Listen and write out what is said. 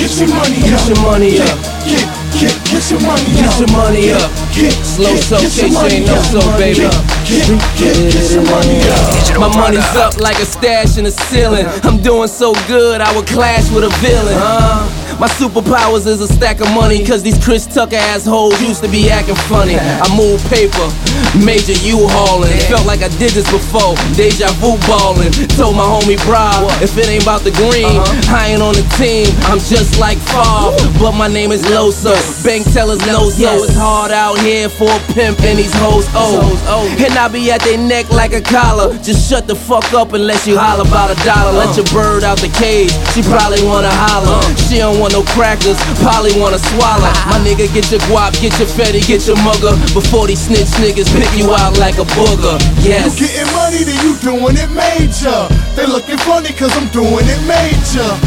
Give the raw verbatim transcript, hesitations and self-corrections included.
get your money up. Get your money up. Get, get, get your money up. Get your money up. Get, Slow get, so, get your K money J, no up. so, baby. Get, get, get your money up. My money's up like a stash in the ceiling. I'm doing so good, I would clash with a villain. My superpowers is a stack of money, cause these Chris Tucker assholes used to be acting funny. I move paper, major U-hauling. Felt like I did this before, deja vu ballin'. Told my homie Bra, if it ain't about the green, I ain't on the team. I'm just like Favre, but my name is Loso. Bank tellers know so. It's hard out here for a pimp and these hoes oh. And I be at their neck like a collar. Just shut the fuck up unless you holler about a dollar. Let your bird out the cage, she probably wanna holler. She don't want no crackers, probably wanna swallow. My nigga, get your guap, get your fetty, get your mugger, before these snitch niggas pick you out like a booger. Yes. You getting money, then you doing it major. They looking funny cause I'm doing it major.